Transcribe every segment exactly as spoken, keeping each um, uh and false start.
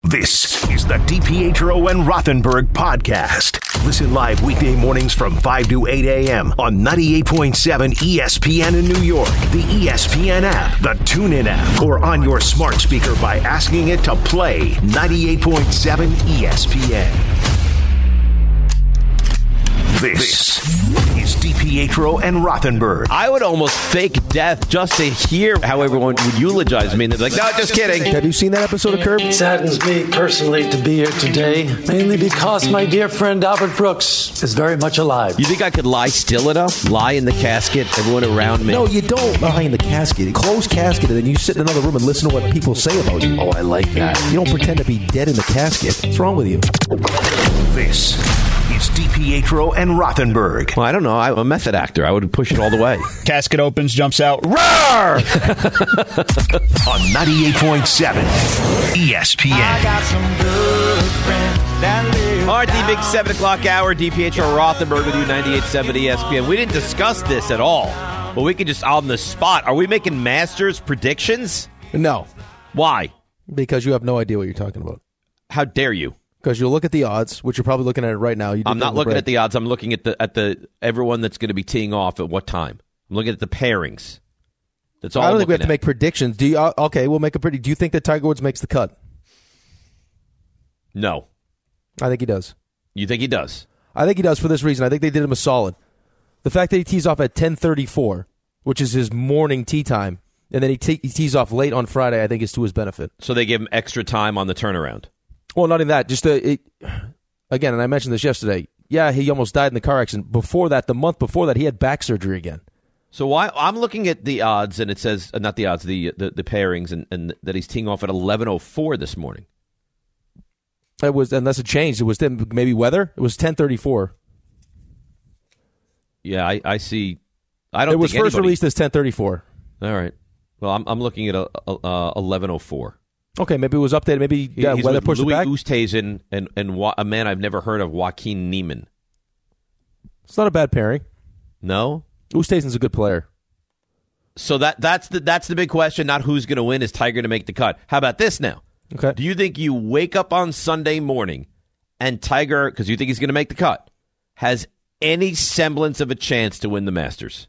This is the DiPietro and Rothenberg podcast. Listen live weekday mornings from five to eight a.m. on ninety-eight point seven E S P N in New York, the E S P N app, the TuneIn app, or on your smart speaker by asking it to play ninety-eight point seven E S P N. This is DiPietro and Rothenberg. I would almost fake death just to hear how everyone would eulogize me. And they're like, no, just kidding. Have you seen that episode of Curb? It saddens me personally to be here today, mainly because my dear friend Albert Brooks is very much alive. You think I could lie still enough? Lie in the casket, everyone around me? No, you don't lie in the casket. Close casket, and then you sit in another room and listen to what people say about you. Oh, I like that. You don't pretend to be dead in the casket. What's wrong with you? This is DiPietro and Rothenberg. Well, I don't know. I'm a method actor. I would push it all the way. Casket opens, jumps out. Roar! On ninety-eight point seven E S P N. I got some good friends that live All right, the big seven o'clock hour. DiPietro Rothenberg with you, ninety-eight point seven E S P N. We didn't discuss this at all, but we can just on the spot. Are we making Masters predictions? No, Why? because you have no idea what you're talking about. How dare you? Because you'll look at the odds, which you're probably looking at it right now. You did I'm that not in the looking break. at the odds. I'm looking at the at the everyone that's going to be teeing off at what time. I'm looking at the pairings. That's all. I don't I'm think we have looking to at. make predictions. Do you? Uh, okay, we'll make a prediction. Do you think that Tiger Woods makes the cut? No. I think he does. You think he does? I think he does for this reason. I think they did him a solid. The fact that he tees off at ten thirty-four, which is his morning tee time, and then he, te- he tees off late on Friday, I think is to his benefit. So they give him extra time on the turnaround. Well, not even that. Just the, it, again, and I mentioned this yesterday. Yeah, he almost died in the car accident. Before that, the month before that, he had back surgery again. So why I'm looking at the odds, and it says uh, not the odds, the the, the pairings, and, and that he's teeing off at eleven oh four this morning. It was, and that's a change. It was then maybe weather. It was ten thirty-four. Yeah, I, I see. I don't. It was think first anybody, released as ten thirty-four. All right. Well, I'm I'm looking at a, a, a eleven oh four. Okay, maybe it was updated. Maybe yeah, He's weather with pushed Louis it back. Oosthuizen and and wa- a man I've never heard of, Joaquin Neiman. It's not a bad pairing. No. Oosthuizen's a good player. So that that's the that's the big question. Not who's going to win. Is Tiger to make the cut? How about this now? Okay. Do you think you wake up on Sunday morning and Tiger, because you think he's going to make the cut, has any semblance of a chance to win the Masters?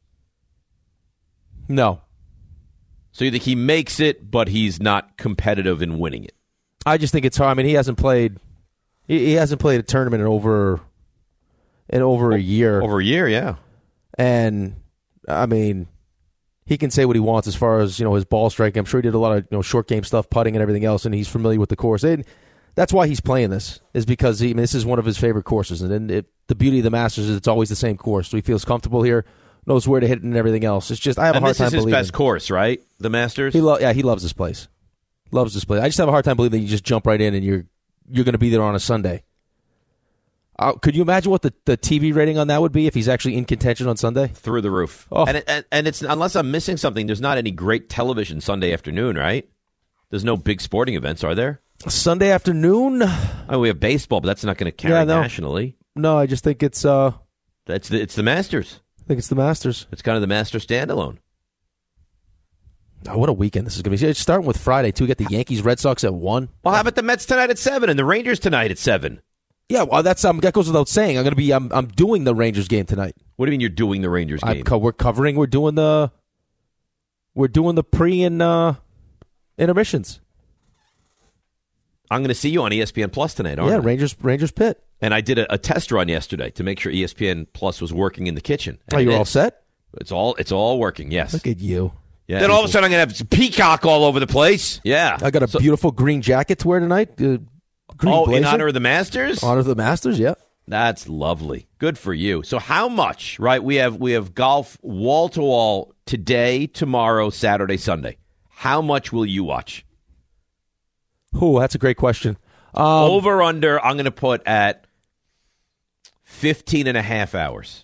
No. So you think he makes it, but he's not competitive in winning it? I just think it's hard. I mean, he hasn't played. He, he hasn't played a tournament in over in over a year. Over a year, yeah. And I mean, he can say what he wants as far as you know his ball striking. I'm sure he did a lot of you know short game stuff, putting and everything else, and he's familiar with the course. And that's why he's playing this, is because he, I mean, this is one of his favorite courses. And then it, the beauty of the Masters is it's always the same course, so he feels comfortable here, knows where to hit it and everything else. It's just I have And a hard this time is his believing. best course, right? The Masters. He lo- yeah, he loves this place. Loves this place. I just have a hard time believing that you just jump right in and you're you're going to be there on a Sunday. Uh, could you imagine what the, the T V rating on that would be if he's actually in contention on Sunday? Through the roof. Oh. And, it, and and it's unless I'm missing something, there's not any great television Sunday afternoon, right? There's no big sporting events, are there? Sunday afternoon? Oh, we have baseball, but that's not going to carry Yeah, no. nationally. No, I just think it's uh, That's the, it's the Masters. I think it's the Masters. It's kind of the Masters standalone. Oh, what a weekend this is going to be. It's starting with Friday, too. We got the Yankees, Red Sox at one. Well, how about the Mets tonight at seven and the Rangers tonight at seven? Yeah, well, that's um, that goes without saying. I'm going to be I'm I'm doing the Rangers game tonight. What do you mean you're doing the Rangers game? I'm co- we're covering. We're doing the we're doing the pre and uh, intermissions. I'm going to see you on E S P N Plus tonight, aren't Yeah, I? Rangers Rangers Pitt. And I did a, a test run yesterday to make sure E S P N Plus was working in the kitchen. Oh, And you're it all is. set? It's all it's all working. Yes. Look at you. Yeah. Then all of a sudden I'm going to have peacock all over the place. Yeah. I got a So- beautiful green jacket to wear tonight. Uh, green oh, blazer. in honor of the Masters? honor of the Masters. Yeah. That's lovely. Good for you. So how much, right? We have we have golf wall to wall today, tomorrow, Saturday, Sunday. How much will you watch? Oh, that's a great question. Um, Over under, I'm going to put at fifteen and a half hours.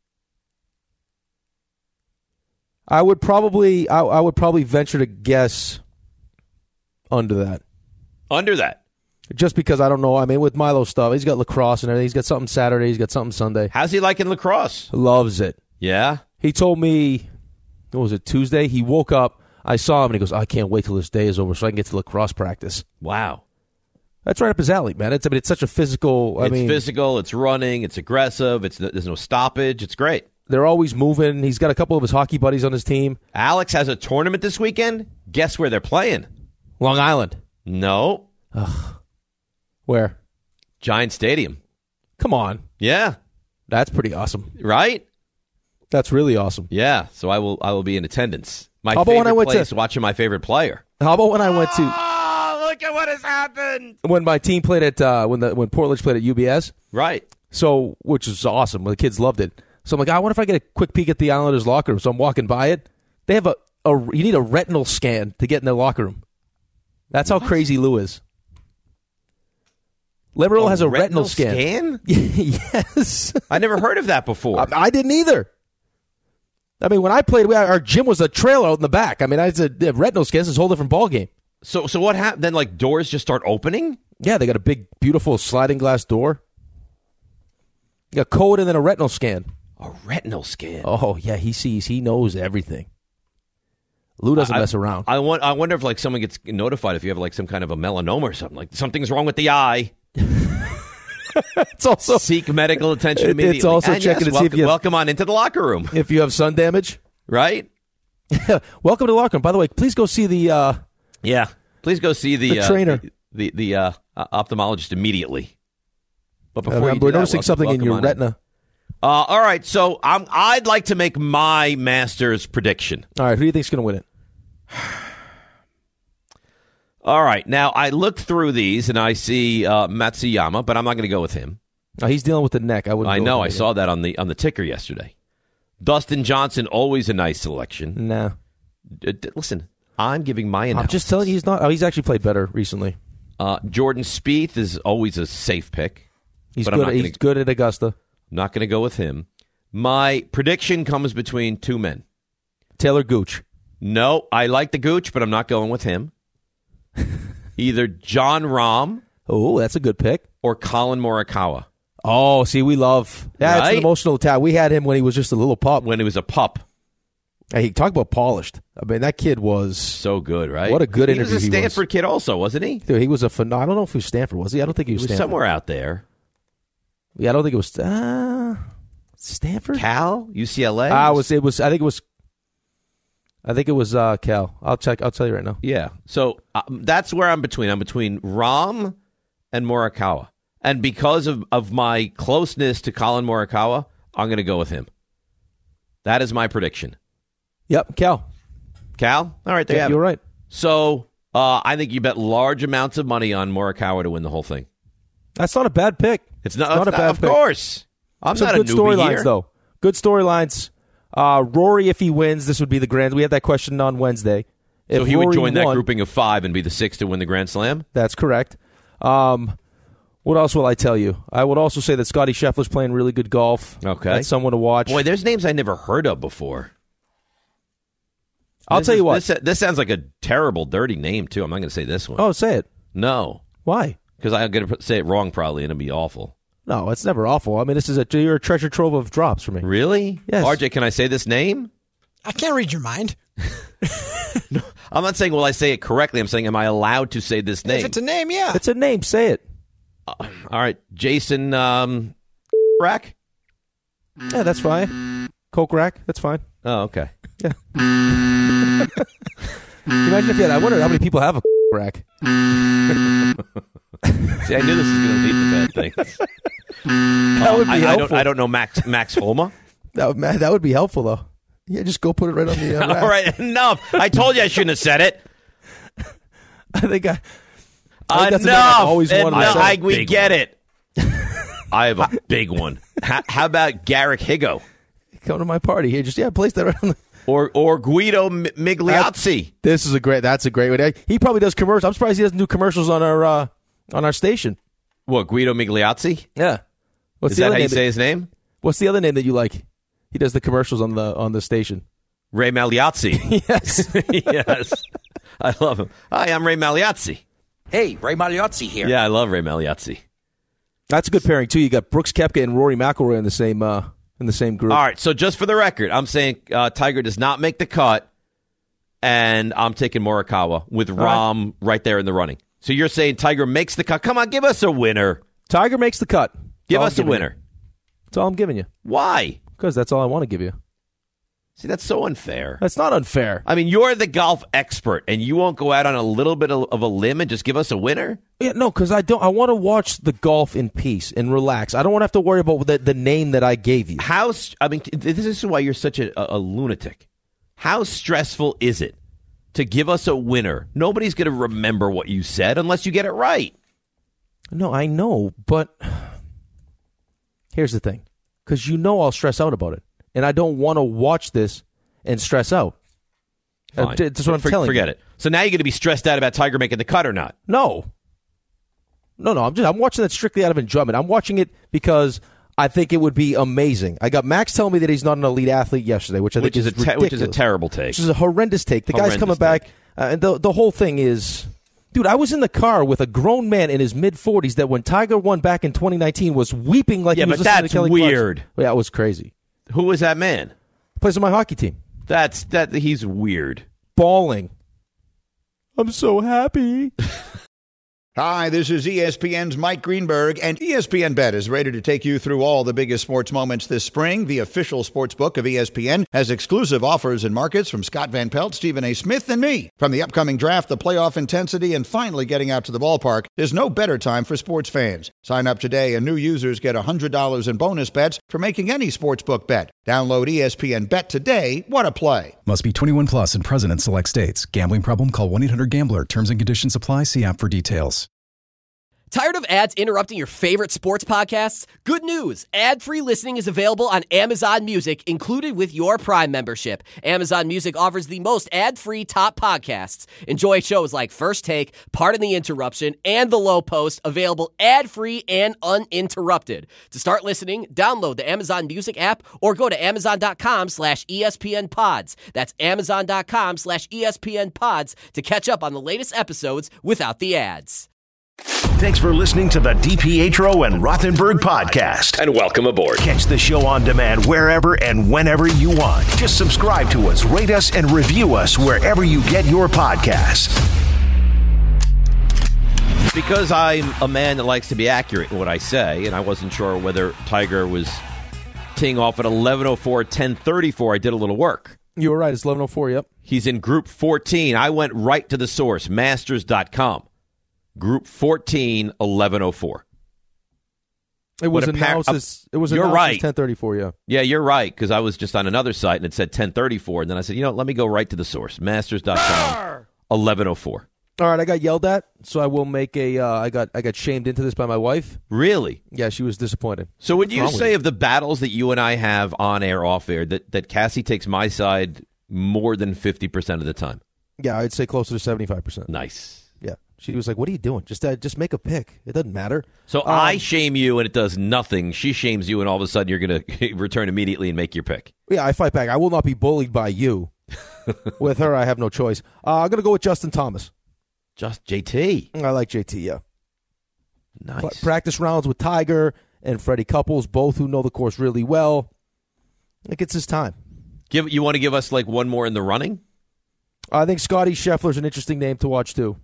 I would probably I, I would probably venture to guess under that. Under that. Just because I don't know. I mean, with Milo stuff, he's got lacrosse and everything. He's got something Saturday. He's got something Sunday. How's he liking lacrosse? Loves it. Yeah? He told me, what was it, Tuesday? He woke up. I saw him, and he goes, I can't wait till this day is over so I can get to lacrosse practice. Wow. That's right up his alley, man. It's I mean, it's such a physical. I it's mean, physical. It's running. It's aggressive. It's there's no stoppage. It's great. They're always moving. He's got a couple of his hockey buddies on his team. Alex has a tournament this weekend. Guess where they're playing? Long Island. No. Ugh. Where? Giant Stadium. Come on. Yeah. That's pretty awesome. Right? That's really awesome. Yeah. So I will I will be in attendance. My How about favorite when I went place to- watching my favorite player. How about when I went to Oh, look at what has happened. when my team played at uh, when the when Portledge played at U B S? Right. So, which is awesome. The kids loved it. So I'm like, I wonder if I get a quick peek at the Islanders locker room. So I'm walking by it. They have a, a you need a retinal scan to get in their locker room. That's how What? crazy Lou is. Liberal A has a retinal, retinal scan. scan? Yes. I never heard of that before. I, I didn't either. I mean, when I played, we, our gym was a trailer out in the back. I mean, I said retinal scans is a whole different ballgame. So so what happened? Then like doors just start opening? Yeah, they got a big, beautiful sliding glass door. You got code and then a retinal scan. A retinal scan. Oh, yeah, he sees, he knows everything. Lou doesn't I, mess around. I want. I wonder if like someone gets notified if you have like some kind of a melanoma or something. Like something's wrong with the eye. It's also Seek medical attention It- immediately. it's also And checking yes, to see welcome, if you have- welcome on into the locker room. if you have sun damage. Right? Welcome to the locker room. By the way, please go see the. Uh, Yeah. Please go see the, The uh, trainer. the the, the uh, uh, ophthalmologist immediately. But before uh, you do we're that, noticing welcome- something in welcome your on retina. Uh, all right, so I'm, I'd like to make my Masters prediction. All right, who do you think's going to win it? All right, now I looked through these and I see uh, Matsuyama, but I'm not going to go with him. Oh, he's dealing with the neck. I wouldn't. I go know, with I him saw that on the on the ticker yesterday. Dustin Johnson, always a nice selection. again. No, D- d- listen, I'm giving my I'm analysis. just telling you, he's not. Oh, he's actually played better recently. Uh, Jordan Spieth is always a safe pick. He's But I'm good. not He's gonna- good at Augusta. I'm not going to go with him. My prediction comes between two men. Taylor Gooch. No, I like the Gooch, but I'm not going with him. Either John Rahm Oh, that's a good pick. or Colin Morikawa Oh, see, we love. Yeah, it's Right? an emotional tag. We had him when he was just a little pup. when he was a pup. Hey, he talk about polished. I mean, that kid was. So good, right? What a good he interview was a he was. Stanford kid also, wasn't he? Dude, he was a. Phen- I don't know if he was Stanford. Was he? I don't think he He was, was Stanford. somewhere out there. Yeah, I don't think it was. Uh, Stanford. Cal? U C L A? Ah, it was. It was. I think it was. I think it was uh, Cal. I'll check. I'll tell you right now. Yeah. So uh, that's where I'm between. I'm between Rahm and Morikawa. And because of, of my closeness to Colin Morikawa, I'm going to go with him. That is my prediction. Yep, Cal. Cal? All right, there you Yeah, have you're it. right. So uh, I think you bet large amounts of money on Morikawa to win the whole thing. That's not a bad pick. It's not, It's not it's a bad Of pick. course. I'm Some not good a newbie storylines, here. though. Good storylines. Uh, Rory, if he wins, this would be the grand. We had that question on Wednesday. If So he would Rory join that won- grouping of five and be the sixth to win the Grand Slam? That's correct. Um, what else will I tell you? I would also say that Scotty Scheffler's playing really good golf. Okay. That's someone to watch. Boy, there's names I never heard of before. I'll This tell is- you what. This, this sounds like a terrible, dirty name, too. I'm not going to say this one. Oh, say it. No, Why? because I'm going to say it wrong probably, and it'll be awful. No, it's never awful. I mean, this is a you're a treasure trove of drops for me. Really? Yes. R J, can I say this name? I can't read your mind. I'm not saying will I say it correctly. I'm saying am I allowed to say this name? If it's a name, yeah. It's a name. Say it. All right, Jason um, Rack? Yeah, that's fine. Coke rack. That's fine. Oh, okay. Can you imagine if you had? I wonder how many people have a rack. See, I knew this was going to lead to bad things. That would be I, I helpful. don't. I don't know Max Max Homa. That would, man, that would be helpful, though. Yeah, just go put it right on the uh, rack. All right, enough. I told you I shouldn't have said it. I think I. I think that's the name Enough. I've always wanted to Enough. say. I, we Big get one. Uh, it. I have a big one. How, how about Garrick Higo Come to my party here. Just yeah, place that right on the. or or Guido M- Migliozzi? This is a great. That's a great one. He probably does commercials. I'm surprised he doesn't do commercials on our uh, on our station. What, Guido Migliozzi? Yeah. What's Is the that other how you name say his name? What's the other name that you like? He does the commercials on the on the station. Ray Magliozzi. Yes. Yes. I love him. Hi, I'm Ray Magliozzi. Hey, Ray Magliozzi here. Yeah, I love Ray Magliozzi. That's a good pairing too. You got Brooks Koepka and Rory McIlroy in the same uh, in the same group. All right, so just for the record, I'm saying uh, Tiger does not make the cut, and I'm taking Morikawa with Rahm right. there in the running. So you're saying Tiger makes the cut? Come on, give us a winner. Tiger makes the cut. Give That's us a winner. You. That's all I'm giving you. Why? Because that's all I want to give you. See, that's so unfair. That's not unfair. I mean, you're the golf expert, and you won't go out on a little bit of a limb and just give us a winner? Yeah, no, because I don't. I want to watch the golf in peace and relax. I don't want to have to worry about the, the name that I gave you. How? I mean, this is why you're such a, a, a lunatic. How stressful is it to give us a winner? Nobody's going to remember what you said unless you get it right. No, I know, but here's the thing. Because you know I'll stress out about it. And I don't want to watch this and stress out. Fine. That's what I'm For, telling forget you. it. So now you're going to be stressed out about Tiger making the cut or not? No. No, no. I'm just I'm watching that strictly out of enjoyment. I'm watching it because I think it would be amazing. I got Max telling me that he's not an elite athlete yesterday, which I which think is, is a te- which is a ridiculous. terrible take. Which is a horrendous take. The Horrendous guy's coming back, take. uh, and the the whole thing is, dude. I was in the car with a grown man in his mid forties that when Tiger won back in twenty nineteen was weeping like Yeah, he was but listening that's to Kelly weird. Clarkson. Yeah, it was crazy. Who was that man? Plays on my hockey team. That's that. He's weird. Bawling. I'm so happy. Hi, this is E S P N's Mike Greenberg, and E S P N Bet is ready to take you through all the biggest sports moments this spring. The official sports book of E S P N has exclusive offers and markets from Scott Van Pelt, Stephen A. Smith, and me. From the upcoming draft, the playoff intensity, and finally getting out to the ballpark, there's no better time for sports fans. Sign up today, and new users get one hundred dollars in bonus bets for making any sportsbook bet. Download E S P N Bet today. What a play. Must be twenty-one plus and present in select states. Gambling problem? Call one eight hundred gambler. Terms and conditions apply. See app for details. Tired of ads interrupting your favorite sports podcasts? Good news! Ad-free listening is available on Amazon Music, included with your Prime membership. Amazon Music offers the most ad-free top podcasts. Enjoy shows like First Take, Pardon the Interruption, and The Low Post, available ad-free and uninterrupted. To start listening, download the Amazon Music app or go to amazon.com slash ESPN pods. That's amazon.com slash ESPN pods to catch up on the latest episodes without the ads. Thanks for listening to the DiPietro and Rothenberg podcast. And welcome aboard. Catch the show on demand wherever and whenever you want. Just subscribe to us, rate us, and review us wherever you get your podcasts. Because I'm a man that likes to be accurate in what I say, and I wasn't sure whether Tiger was teeing off at eleven oh four, ten thirty-four, I did a little work. You were right. It's eleven oh four, yep. He's in Group fourteen. I went right to the source, masters dot com. Group fourteen, eleven oh four. It was What a par- announced as, it was You're announced right. as ten thirty-four, yeah. Yeah, you're right, because I was just on another site and it said ten thirty-four, and then I said, you know, let me go right to the source, masters dot com, eleven oh four. All right, I got yelled at, so I will make a. Uh, I got I got shamed into this by my wife. Really? Yeah, she was disappointed. So would What's you wrong with say you? of the battles that you and I have on air, off air, that, that Cassie takes my side more than fifty percent of the time? Yeah, I'd say closer to seventy-five percent. Nice. Yeah, she was like, "What are you doing? Just uh, just make a pick. It doesn't matter." So Um, I shame you and it does nothing. She shames you and all of a sudden you're going to return immediately and make your pick. Yeah, I fight back. I will not be bullied by you. With her, I have no choice. Uh, I'm going to go with Justin Thomas. Just J T. I like J T, yeah. Nice. Pl- practice rounds with Tiger and Freddie Couples, both who know the course really well. I think it's his time. Give You want to give us like one more in the running? I think Scotty Scheffler's an interesting name to watch, too.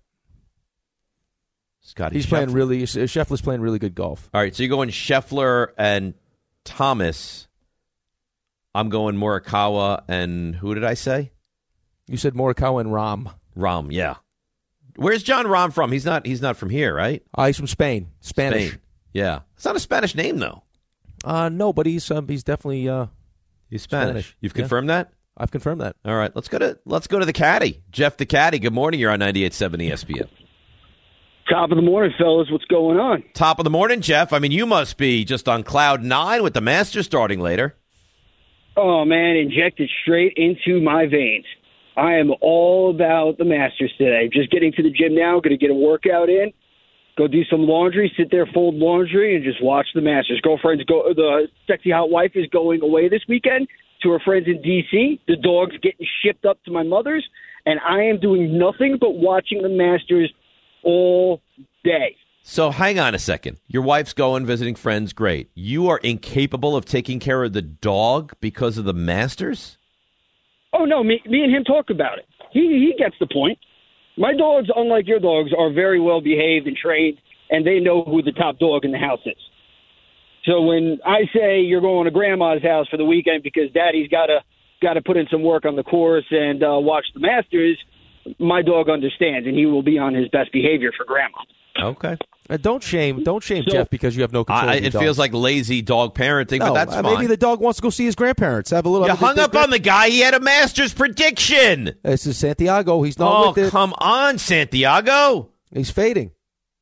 Scotty He's Scheffler. playing really, Scheffler's playing really good golf. All right, so you're going Scheffler and Thomas. I'm going Morikawa and who did I say? You said Morikawa and Rahm. Rahm, yeah. Where's John Rahm from? He's not He's not from here, right? Uh, he's from Spain. Spanish. Spain. Yeah. It's not a Spanish name, though. Uh, no, but he's um, he's definitely uh, He's Spanish. Spanish. You've Yeah. confirmed that? I've confirmed that. All right, let's go to let's go to the caddy. Jeff the caddy. Good morning. You're on ninety-eight point seven E S P N. Top of the morning, fellas. What's going on? Top of the morning, Jeff. I mean, you must be just on cloud nine with the Masters starting later. Oh, man, injected straight into my veins. I am all about the Masters today. Just getting to the gym now, going to get a workout in, go do some laundry, sit there, fold laundry, and just watch the Masters. Girlfriend's go. The sexy hot wife is going away this weekend to her friends in D C. The dog's getting shipped up to my mother's, and I am doing nothing but watching the Masters all day. So hang on a second. Your wife's going visiting friends. Great. You are incapable of taking care of the dog because of the Masters? Oh, no, me, me and him talk about it. He he gets the point. My dogs, unlike your dogs, are very well behaved and trained, and they know who the top dog in the house is. So when I say you're going to grandma's house for the weekend because daddy's got to got to put in some work on the course and uh, watch the Masters, my dog understands, and he will be on his best behavior for grandma. Okay. Uh, don't shame, don't shame So- Jeff because you have no control. I, of your it dog. feels like lazy dog parenting, no, but that's uh, fine. maybe the dog wants to go see his grandparents. Have a little. you I mean, hung they- up on the guy. He had a Masters prediction. This is Santiago. He's not Oh, with it. come on, Santiago. He's fading.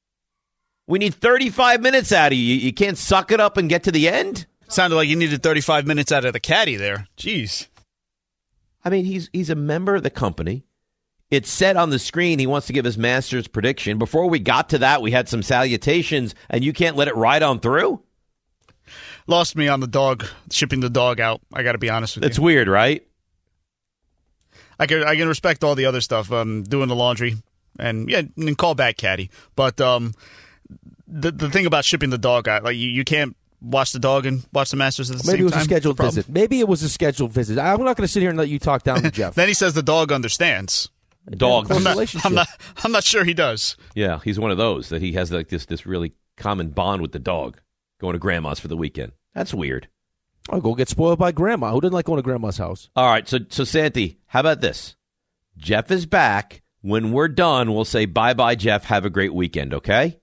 We need thirty-five minutes out of you. You can't suck it up and get to the end? Sounded like you needed thirty-five minutes out of the caddy there. Jeez. I mean, he's he's a member of the company. It's said on the screen he wants to give his Masters prediction. Before we got to that, we had some salutations, and you can't let it ride on through? Lost me on the dog, shipping the dog out. I got to be honest with That's you. weird, right? I can I can respect all the other stuff, um, doing the laundry and yeah, and call back caddy. But um, the the thing about shipping the dog out, like you, you can't watch the dog and watch the Masters at the Maybe same it was time. a scheduled Problem. visit. Maybe it was a scheduled visit. I'm not going to sit here and let you talk down to Jeff. Then he says the dog understands. Dog. Close I'm not, relationship. I'm not. I'm not sure he does. Yeah, he's one of those that he has like this this really common bond with the dog, going to grandma's for the weekend. That's weird. I'll go get spoiled by grandma. Who didn't like going to grandma's house? All right, so so Santi, how about this? Jeff is back. When we're done, we'll say bye-bye, Jeff. Have a great weekend, okay?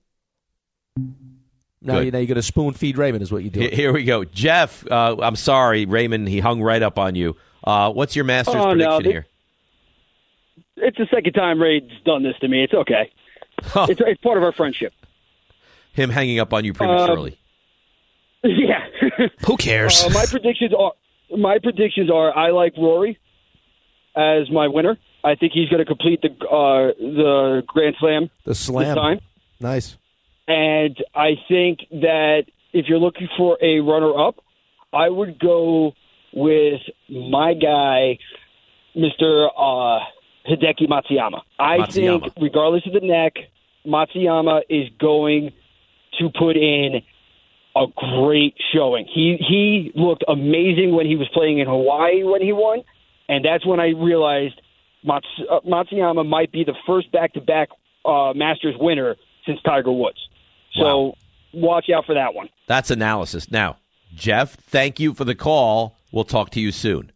Now, Good. you, now you're going to spoon feed Raymond is what you do. Here, here we go. Jeff, uh, I'm sorry, Raymond, he hung right up on you. Uh, what's your Masters Oh, no, prediction they- here? It's the second time Ray's done this to me. It's okay. It's, it's part of our friendship. Him hanging up on you prematurely. Yeah. Who cares? Uh, my predictions are my predictions are I like Rory as my winner. I think he's going to complete the uh, the Grand Slam The slam. this time. Nice. And I think that if you're looking for a runner-up, I would go with my guy, Mister Uh, Hideki Matsuyama. I Matsuyama. think, regardless of the neck, Matsuyama is going to put in a great showing. He he looked amazing when he was playing in Hawaii when he won, and that's when I realized Mats, uh, Matsuyama might be the first back-to-back uh, Masters winner since Tiger Woods. So Wow. watch out for that one. That's analysis. Now, Jeff, thank you for the call. We'll talk to you soon.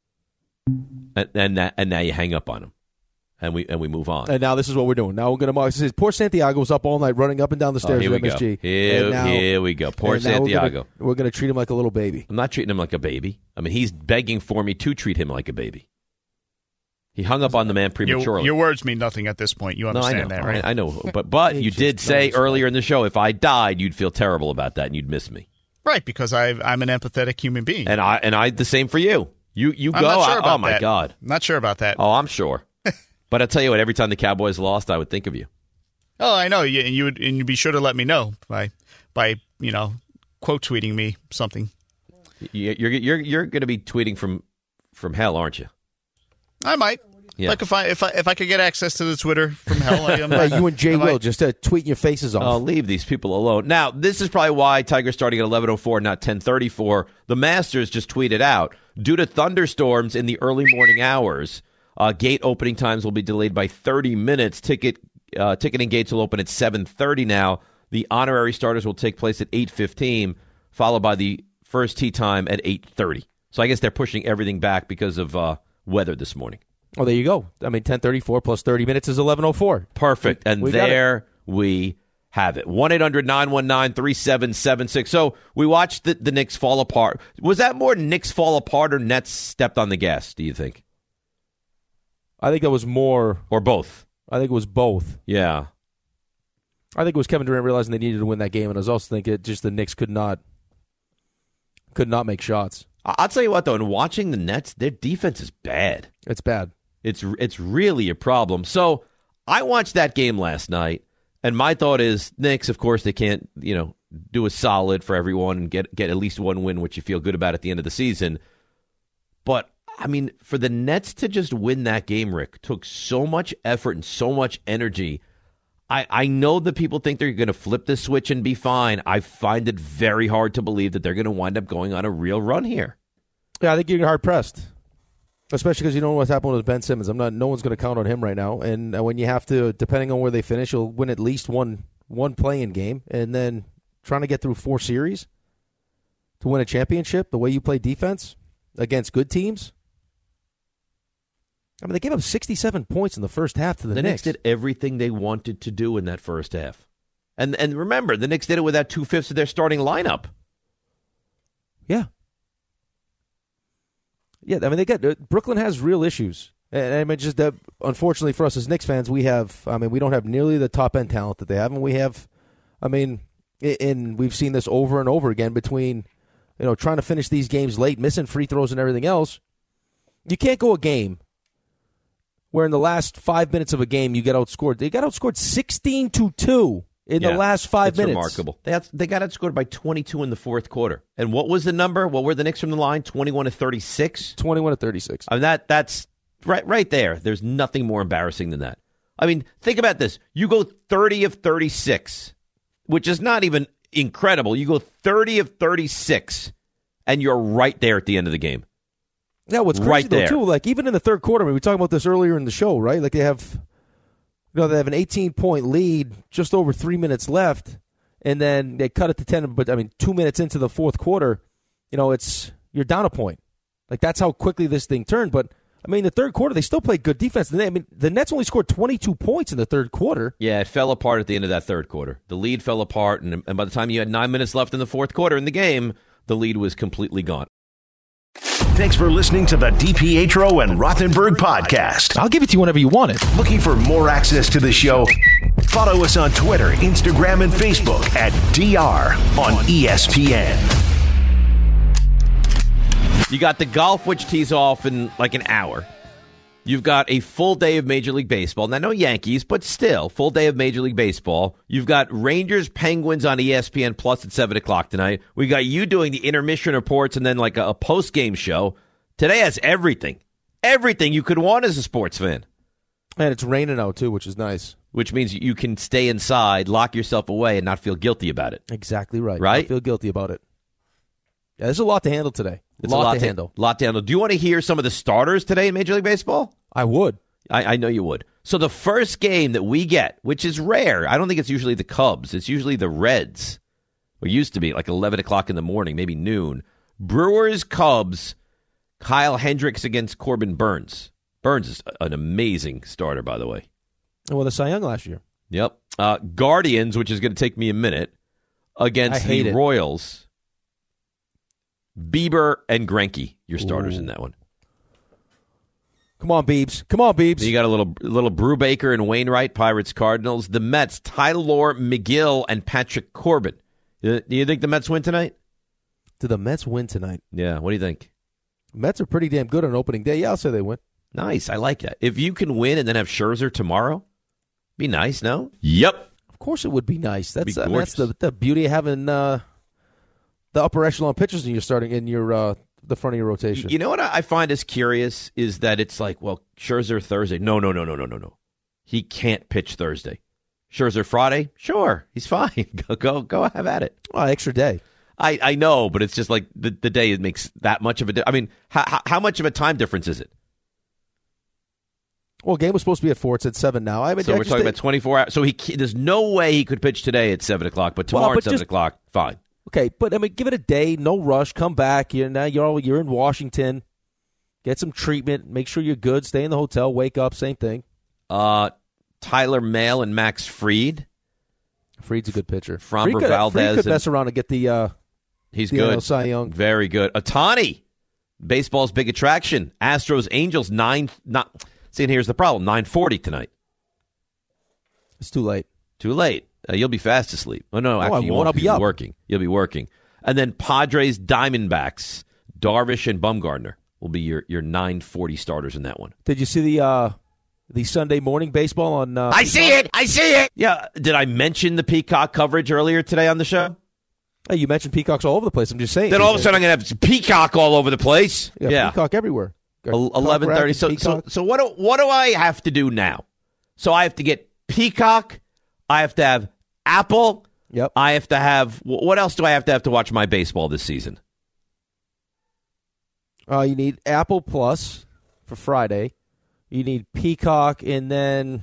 And and, that, and now you hang up on him, and we and we move on. And now this is what we're doing. Now we're going to mark. This is, poor Santiago was up all night running up and down the Oh, stairs here at we M S G. go. Here, And now- here we go. Poor and now we're gonna- Santiago. We're going to treat him like a little baby. I'm not treating him like a baby. I mean, he's begging for me to treat him like a baby. He hung up on the man Your, prematurely. your words mean nothing at this point. You no, I understand know. that, right? I, I know. But but you He did just say knows. earlier in the show, if I died, you'd feel terrible about that and you'd miss me. Right, because I, I'm an empathetic human being. And I and I the same for you. You you I'm go. not sure I- about oh my that. God. Not sure about that. Oh, I'm sure. But I tell you what, every time the Cowboys lost, I would think of you. Oh, I know. You, and you would, and you'd be sure to let me know by, by you know, quote tweeting me something. You- You're you're you're going to be tweeting from from hell, aren't you? I might. Yeah. Like if I if I if I could get access to the Twitter from hell, I am. Hey, you and Jay am I- Will just uh, tweeting your faces off. Oh, leave these people alone. Now, this is probably why Tiger's starting at eleven oh four, not ten thirty-four. The Masters just tweeted out, due to thunderstorms in the early morning hours, uh, gate opening times will be delayed by thirty minutes. Ticket uh, ticketing gates will open at seven thirty now. The honorary starters will take place at eight fifteen, followed by the first tee time at eight thirty. So I guess they're pushing everything back because of uh, weather this morning. Oh, there you go. I mean, ten thirty-four plus thirty minutes is eleven oh four. Perfect. And We got there we have it. one eight hundred nine one nine three seven seven six. So we watched the, the Knicks fall apart. Was that more Knicks fall apart or Nets stepped on the gas, do you think? I think that was more. Or both? I think it was both. Yeah. I think it was Kevin Durant realizing they needed to win that game, and I was also thinking just the Knicks could not could not make shots. I- I'll tell you what, though, in watching the Nets, their defense is bad. It's bad. It's it's really a problem. So I watched that game last night, and my thought is Knicks, of course, they can't, you know, do a solid for everyone and get get at least one win, which you feel good about at the end of the season. But I mean, for the Nets to just win that game, Rick, took so much effort and so much energy. I, I know that people think they're going to flip the switch and be fine. I find it very hard to believe that they're going to wind up going on a real run here. Yeah, I think you're hard pressed. Especially because you don't know what's happening with Ben Simmons. I'm not. No one's going to count on him right now. And uh, when you have to, depending on where they finish, you'll win at least one one play-in game, and then trying to get through four series to win a championship. The way you play defense against good teams. I mean, they gave up sixty-seven points in the first half to the, the Knicks. The Knicks did everything they wanted to do in that first half. And and remember, the Knicks did it without two-fifths of their starting lineup. Yeah. Yeah, I mean, they got uh, Brooklyn has real issues. And I mean, just that, unfortunately for us as Knicks fans, we have, I mean, we don't have nearly the top-end talent that they have. And we have, I mean, and we've seen this over and over again between, you know, trying to finish these games late, missing free throws and everything else. You can't go a game where in the last five minutes of a game you get outscored. They got outscored sixteen to two in yeah, the last five it's minutes. Remarkable. They had, they got outscored by twenty-two in the fourth quarter. And what was the number? What were the Knicks from the line? twenty-one to thirty-six? twenty-one to thirty-six. I mean, that that's right right there. There's nothing more embarrassing than that. I mean, think about this. You go thirty of thirty-six, which is not even incredible. You go thirty of thirty-six, and you're right there at the end of the game. Yeah, what's crazy right though, there. too, like even in the third quarter, I mean, we were talking about this earlier in the show, right? Like they have, you know, they have an eighteen-point lead, just over three minutes left, and then they cut it to ten. But I mean, two minutes into the fourth quarter, you know, it's you're down a point. Like that's how quickly this thing turned. But I mean, the third quarter, they still played good defense. I mean, the Nets only scored twenty-two points in the third quarter. Yeah, it fell apart at the end of that third quarter. The lead fell apart, and, and by the time you had nine minutes left in the fourth quarter in the game, the lead was completely gone. Thanks for listening to the DiPietro and Rothenberg podcast. I'll give it to you whenever you want it. Looking for more access to the show? Follow us on Twitter, Instagram, and Facebook at D R on E S P N. You got the golf, which tees off in like an hour. You've got a full day of Major League Baseball. Now, no Yankees, but still, full day of Major League Baseball. You've got Rangers, Penguins on E S P N Plus at seven o'clock tonight. We got you doing the intermission reports and then like a, a post-game show. Today has everything. Everything you could want as a sports fan. And it's raining out, too, which is nice. Which means you can stay inside, lock yourself away, and not feel guilty about it. Exactly right. Right? Not feel guilty about it. Yeah, there's a lot to handle today. It's lot a lot to to handle. lot to handle. Do you want to hear some of the starters today in Major League Baseball? I would. I, I know you would. So the first game that we get, which is rare, I don't think it's usually the Cubs. It's usually the Reds. Or used to be like eleven o'clock in the morning, maybe noon. Brewers, Cubs, Kyle Hendricks against Corbin Burns. Burns is an amazing starter, by the way. Well, the Cy Young last year. Yep. Uh, Guardians, which is going to take me a minute, against the it. Royals. Bieber and Greinke, your starters Ooh. in that one. Come on, Biebs. Come on, Biebs. You got a little little Brubaker and Wainwright, Pirates, Cardinals. The Mets, Tyler McGill and Patrick Corbin. Do you think the Mets win tonight? Do the Mets win tonight? Yeah, what do you think? Mets are pretty damn good on opening day. Yeah, I'll say they win. Nice, I like that. If you can win and then have Scherzer tomorrow, be nice, no? Yep. Of course it would be nice. That's Be uh, that's the, the beauty of having uh, the upper echelon pitchers in your starting in your uh, the front of your rotation. You know what I find is curious is that it's like, well, Scherzer Thursday. No, no, no, no, no, no, no. He can't pitch Thursday. Scherzer Friday? Sure, he's fine. Go, go, go have at it. Oh, extra day. I, I know, but it's just like the, the day it makes that much of a difference. I mean, how, how much of a time difference is it? Well, game was supposed to be at four. It's at seven now. I mean, so I we're just talking think, about twenty-four hours. So he there's no way he could pitch today at seven o'clock, but tomorrow Well, but at seven just- o'clock, fine. Okay, but I mean, give it a day. No rush. Come back. You're now you're all, you're in Washington. Get some treatment. Make sure you're good. Stay in the hotel. Wake up. Same thing. Uh, Tyler Mahle and Max Fried. Fried's a good pitcher. Framber Fried could, Valdez Fried could and- mess around and get the. Uh, He's the good. N L Cy Young. Very good. Ohtani, baseball's big attraction. Astros, Angels, nine. Not. See, and here's the problem: nine forty tonight. It's too late. Too late. Uh, you'll be fast asleep. Oh no, No, I actually, you won't. won't. I'll be You'll up. working. You'll be working. And then Padres, Diamondbacks, Darvish and Bumgarner will be your your nine forty starters in that one. Did you see the uh, the Sunday morning baseball on? Uh, I see it. I see it. Yeah. Did I mention the Peacock coverage earlier today on the show? Hey, you mentioned peacocks all over the place. I'm just saying. Then all of a sudden I'm going to have Peacock all over the place. You got yeah. peacock everywhere. eleven thirty. So, so, so what do, what do I have to do now? So I have to get Peacock. I have to have Apple. Yep. I have to have, what else do I have to have to watch my baseball this season? Uh, you need Apple Plus for Friday. You need Peacock, and then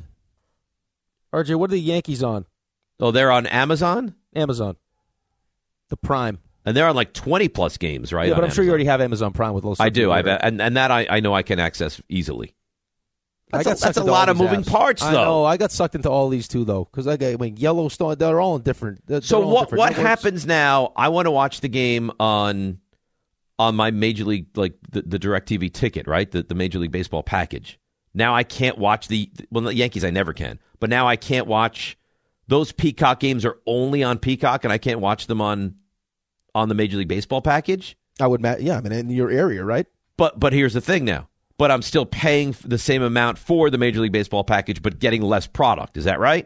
R J, what are the Yankees on? Oh, they're on Amazon? Amazon. The Prime. And they're on like twenty plus games, right? Yeah, but I'm Amazon. sure you already have Amazon Prime with Los I do. I've, and and that I, I know I can access easily. That's, I got a, that's a into lot all of these moving apps. parts, though. I know. I got sucked into all these too, though, because I, got, I mean, Yellowstone. They're all in different. They're, so they're all what? different What networks. happens now? I want to watch the game on on my Major League, like the, the DirecTV ticket, right? The the Major League Baseball package. Now I can't watch the well, the Yankees. I never can, but now I can't watch those Peacock games. Are only on Peacock, and I can't watch them on on the Major League Baseball package. I would, yeah, I mean, in your area, right? But but here's the thing now. But I'm still paying the same amount for the Major League Baseball package, but getting less product. Is that right?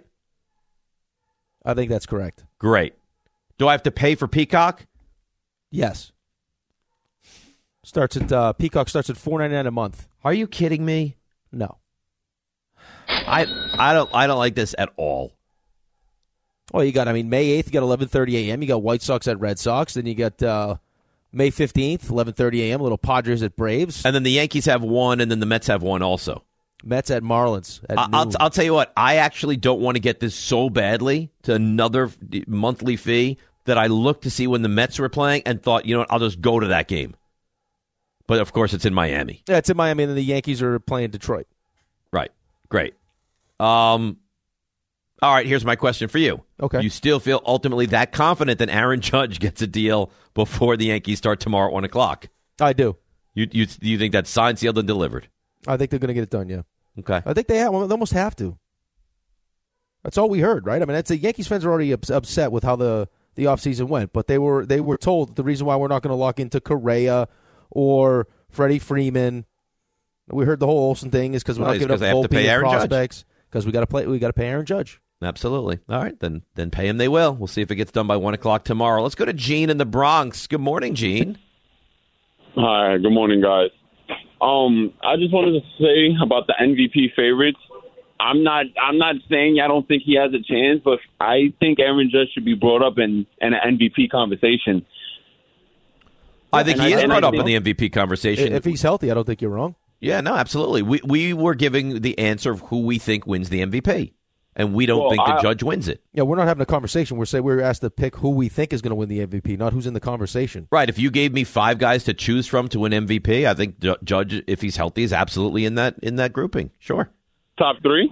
I think that's correct. Great. Do I have to pay for Peacock? Yes. Starts at uh, Peacock starts at four ninety-nine a month. Are you kidding me? No. I I don't I don't like this at all. Well, you got I mean May eighth, you got eleven thirty a.m. You got White Sox at Red Sox. Then you got uh, May fifteenth, eleven thirty a.m. Little Padres at Braves. And then the Yankees have one, and then the Mets have one also. Mets at Marlins. At I, I'll I'll tell you what. I actually don't want to get this so badly to another monthly fee that I looked to see when the Mets were playing and thought, you know what, I'll just go to that game. But of course, it's in Miami. Yeah, it's in Miami, and then the Yankees are playing Detroit. Right. Great. Um. All right, here's my question for you. Okay. You still feel ultimately that confident that Aaron Judge gets a deal before the Yankees start tomorrow at one o'clock? I do. You you you think that's signed, sealed, and delivered? I think they're going to get it done, yeah. Okay. I think they have. Well, they almost have to. That's all we heard, right? I mean, that's the Yankees fans are already ups- upset with how the, the offseason went, but they were they were told that the reason why we're not going to lock into Correa or Freddie Freeman, we heard the whole Olsen thing is because we're Well, not giving up they have to pay Aaron prospects because we got to play. We got to pay Aaron Judge. Absolutely. All right, then then pay him they will. We'll see if it gets done by one o'clock tomorrow. Let's go to Gene in the Bronx. Good morning, Gene. Hi, good morning, guys. Um, I just wanted to say about the M V P favorites. I'm not I'm not saying I don't think he has a chance, but I think Aaron Judge should be brought up in, in an M V P conversation. I think and he I, is brought I up think, in the M V P conversation. If he's healthy, I don't think you're wrong. Yeah, no, absolutely. We we were giving the answer of who we think wins the M V P, and we don't Well, think the I- Judge wins it. Yeah, we're not having a conversation. We're saying we're asked to pick who we think is going to win the M V P, not who's in the conversation. Right. If you gave me five guys to choose from to win M V P, I think Ju- Judge, if he's healthy, is absolutely in that in that grouping. Sure. Top three?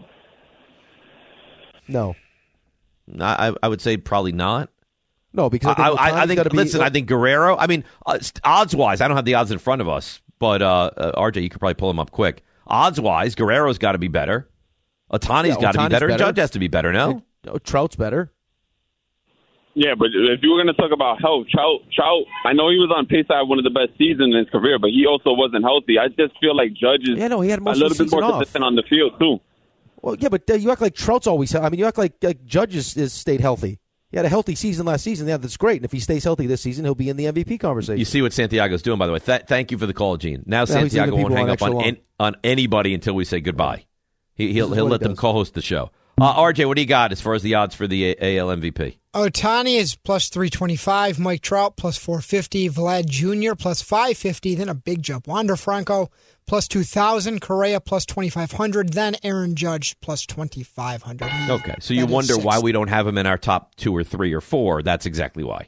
No. I I would say probably not. No, because I think, I, I, I Ohtani's think gotta be- listen, I think Guerrero. I mean, uh, odds wise, I don't have the odds in front of us, but uh, uh, R J, you could probably pull them up quick. Odds wise, Guerrero's got to be better. Ohtani's Yeah, got to be Ohtani's better. And better. Judge has to be better. No, Oh, Trout's better. Yeah, but if you were going to talk about health, Trout, Trout, I know he was on pace to have one of the best seasons in his career, but he also wasn't healthy. I just feel like Judge is Yeah, no, he had a most of little the bit more season off. consistent on the field, too. Well, yeah, but uh, you act like Trout's always. I mean, you act like, like Judge is, is stayed healthy. He had a healthy season last season. Yeah, that's great. And if he stays healthy this season, he'll be in the M V P conversation. you see what Santiago's doing, by the way. Th- thank you for the call, Gene. Now he's Santiago leaving won't people hang on up on extra an, on anybody until we say goodbye. He, he'll This is he'll what let he them does. co-host the show. Uh, R J, what do you got as far as the odds for the A- AL M V P? Ohtani is plus three twenty-five, Mike Trout plus four fifty, Vlad Junior plus five fifty, then a big jump. Wander Franco plus two thousand, Correa plus twenty-five hundred, then Aaron Judge plus twenty-five hundred. Okay, so you That is wonder why sixth. we don't have him in our top two or three or four. That's exactly why.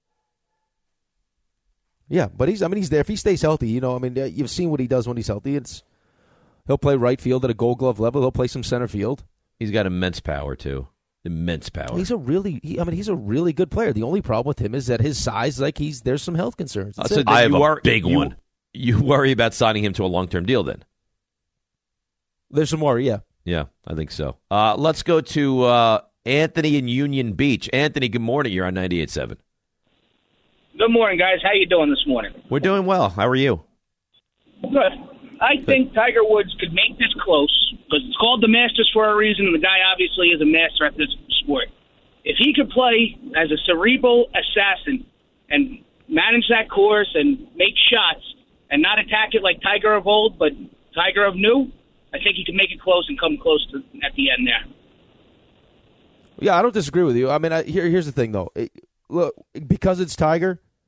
Yeah, but he's. I mean, he's there. If he stays healthy, you know. I mean, uh, you've seen what he does when he's healthy. It's he'll play right field at a Gold Glove level. He'll play some center field. He's got immense power too. Immense power. He's a really. He, I mean, he's a really good player. The only problem with him is that his size, like he's there's some health concerns. Uh, That's so it. then I you have a wor- big you- one. You worry about signing him to a long-term deal then? There's some more, yeah. Yeah, I think so. Uh, let's go to uh, Anthony in Union Beach. Anthony, good morning. You're on ninety-eight point seven. Good morning, guys. How you doing this morning? We're doing well. How are you? Good. I think Tiger Woods could make this close because it's called the Masters for a reason, and the guy obviously is a master at this sport. If he could play as a cerebral assassin and manage that course and make shots and not attack it like Tiger of old, but Tiger of new, I think he can make it close and come close to at the end there. Yeah, I don't disagree with you. I mean, I, here, here's the thing, though. It, look, because it's Tiger,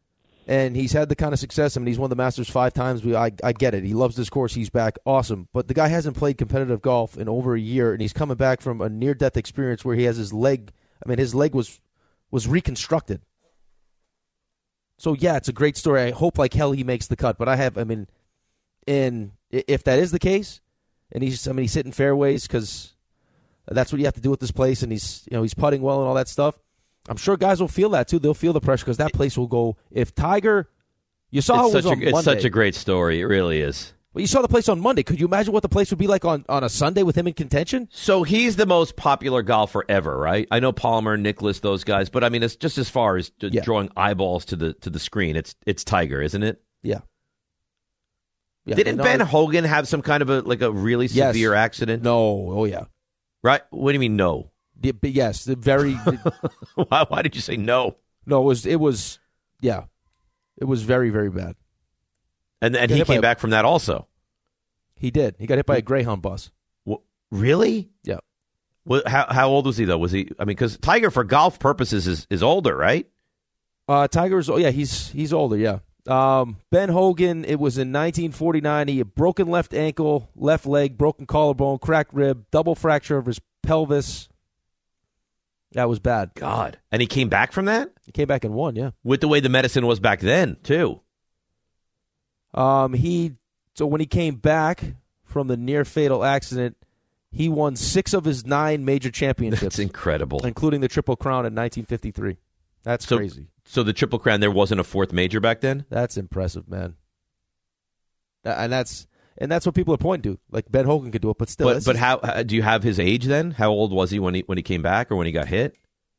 And he's had the kind of success. I mean, he's won the Masters five times. We, I, I get it. He loves this course. He's back. Awesome. But the guy hasn't played competitive golf in over a year, and he's coming back from a near-death experience where he has his leg. I mean, his leg was was reconstructed. So, yeah, it's a great story. I hope like hell he makes the cut. But I have, I mean, and if that is the case, and he's, I mean, he's hitting fairways because that's what you have to do with this place, and he's, you know, he's putting well and all that stuff. I'm sure guys will feel that, too. They'll feel the pressure because that place will go. If Tiger, you saw how it was on Monday. It's such a great story. It really is. Well, you saw the place on Monday. Could you imagine what the place would be like on, on a Sunday with him in contention? So he's the most popular golfer ever, right? I know Palmer, Nicklaus, those guys, but I mean, it's just as far as yeah. drawing eyeballs to the to the screen. It's it's Tiger, isn't it? Yeah. yeah Didn't no, Ben Hogan have some kind of a like a really severe yes. accident? No. Oh yeah. Right? What do you mean no? Yeah, but yes, the very. why, why did you say no? No, it was it was yeah, it was very very bad. And and he, he came back a, from that also. He did. He got hit by a Greyhound bus. What, really? Yeah. Well, how how old was he though? Was he? I mean, because Tiger for golf purposes is, is older, right? Uh, Tiger's oh yeah, he's he's older. Yeah. Um, Ben Hogan. It was in nineteen forty-nine. He had broken left ankle, left leg, broken collarbone, cracked rib, double fracture of his pelvis. That was bad. God. And he came back from that? He came back and won, yeah. With the way the medicine was back then, too. Um, he so when he came back from the near fatal accident, he won six of his nine major championships. That's incredible. Including the Triple Crown in nineteen fifty-three. That's so, crazy. So the Triple Crown, there wasn't a fourth major back then? That's impressive, man. And that's and that's what people are pointing to. Like Ben Hogan could do it, but still. But, but how, how do you have his age then? How old was he when he when he came back or when he got hit?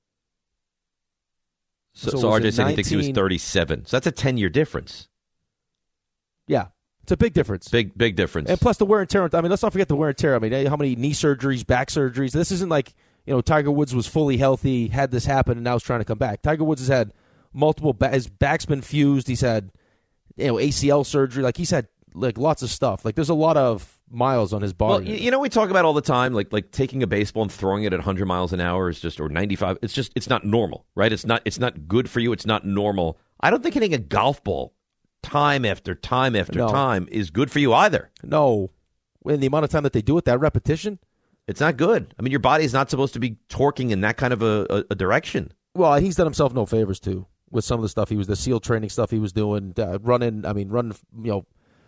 So, so, so R J said he thinks he was thirty-seven. So that's a ten-year difference. Yeah, it's a big difference. Big, big difference. And plus the wear and tear. I mean, let's not forget the wear and tear. I mean, how many knee surgeries, back surgeries? This isn't like, you know, Tiger Woods was fully healthy, had this happen, and now he's trying to come back. Tiger Woods has had multiple, ba- his back's been fused. He's had, you know, A C L surgery. Like, he's had, like, lots of stuff. Like, there's a lot of miles on his body. Well, you know, we talk about all the time, like, like taking a baseball and throwing it at one hundred miles an hour is just, or ninety-five. It's just, it's not normal, right? It's not, it's not good for you. It's not normal. I don't think hitting a golf ball time after time after no. time is good for you either. No. In the amount of time that they do it, that repetition, it's not good. I mean, your body is not supposed to be torquing in that kind of a, a, a direction. Well, he's done himself no favors, too, with some of the stuff he was, the SEAL training stuff he was doing, uh, running, I mean, running, you know,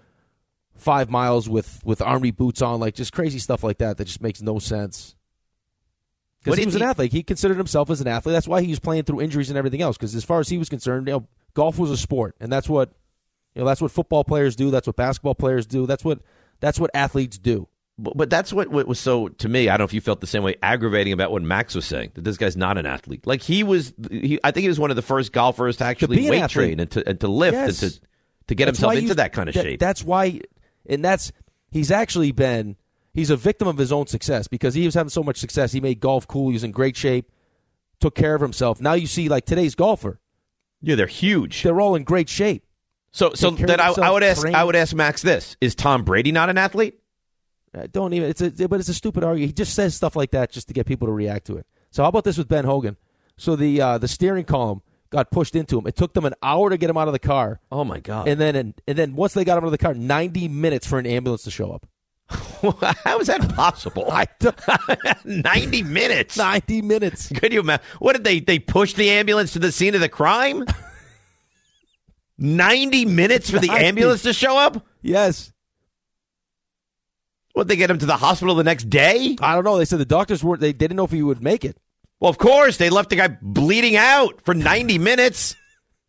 five miles with, with army boots on, like just crazy stuff like that that just makes no sense. Because he was an he, athlete. He considered himself as an athlete. That's why he was playing through injuries and everything else, because as far as he was concerned, you know, golf was a sport, and that's what, you know, that's what football players do. That's what basketball players do. That's what that's what athletes do. But, but that's what, what was so, to me, I don't know if you felt the same way, aggravating about what Max was saying, that this guy's not an athlete. Like, he was, he, I think he was one of the first golfers to actually to weight train and to, and to lift yes. and to, to get that's himself into was, that kind of that, shape. That's why, and that's, he's actually been, he's a victim of his own success, because he was having so much success. He made golf cool. He was in great shape, took care of himself. Now you see, like, today's golfer. Yeah, they're huge. They're all in great shape. So, so then I, I would ask, train. I would ask Max this: is Tom Brady not an athlete? Uh, don't even. It's a, but it's a stupid argument. He just says stuff like that just to get people to react to it. So how about this with Ben Hogan? So the uh, the steering column got pushed into him. It took them an hour to get him out of the car. Oh my God! And then and, and then once they got him out of the car, ninety minutes for an ambulance to show up. How is that possible? I don't, ninety minutes. Ninety minutes. Could you imagine? What did they? They push the ambulance to the scene of the crime. ninety minutes for the ninety ambulance to show up? Yes. What, they get him to the hospital the next day? I don't know. They said the doctors weren't, they didn't know if he would make it. Well, of course. They left the guy bleeding out for ninety minutes.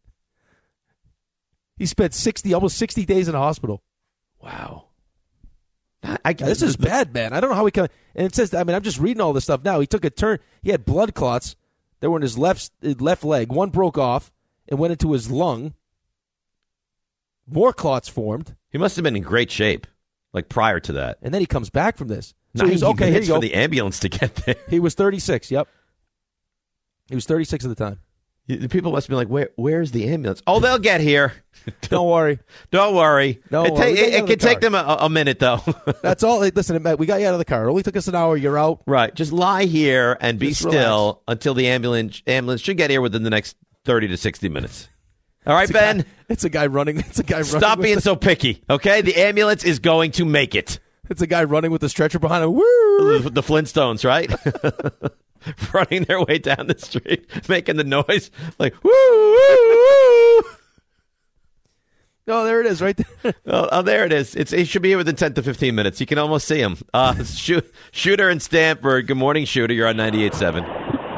He spent sixty, almost sixty days in a hospital. Wow. I, I, this is bad, man. I don't know how he can. And it says, I mean, I'm just reading all this stuff now. He took a turn. He had blood clots that were in his left, left leg. One broke off and went into his lung. More clots formed. He must have been in great shape, like prior to that. And then he comes back from this. So ninety he's okay. Here you go. For the ambulance to get there. He was thirty-six. Yep. He was thirty-six at the time. The people must be like, "Where? Where's the ambulance?" Oh, they'll get here. Don't worry. Don't worry. No, it, ta- it, it could take them a, a minute, though. That's all. Listen, we got you out of the car. It only took us an hour. You're out. Right. Just lie here and be Just still relax. until the ambulance ambulance should get here within the next thirty to sixty minutes. All right, it's Ben? Guy, it's a guy running. It's a guy running. Stop being the, so picky, okay? The ambulance is going to make it. It's a guy running with the stretcher behind him. Woo! The Flintstones, right? Running their way down the street, making the noise like, woo, woo, woo. Oh, there it is, right there. oh, oh, there it is. It's, it should be here within ten to fifteen minutes. You can almost see him. Uh, shoot, Shooter in Stanford. Good morning, Shooter. You're on ninety-eight point seven.